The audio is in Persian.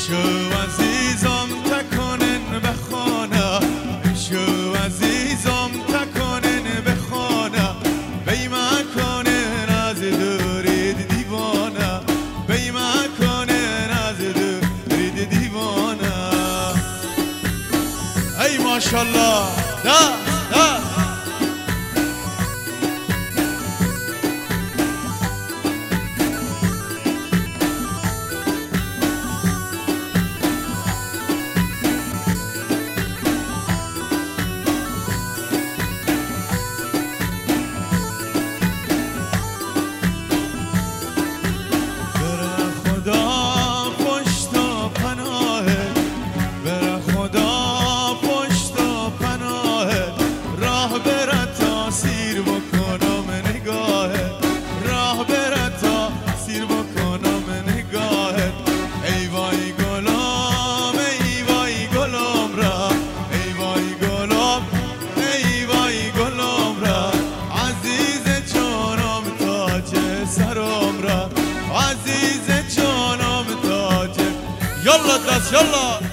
شو عزیزم تکنن بخانه شو عزیزم تکنن بخانه بیمه کنن از دورید دیوانه بیمه کنن از دورید دیوانه ای ماشالله ده عزیز جانم تاج یالا دست یالا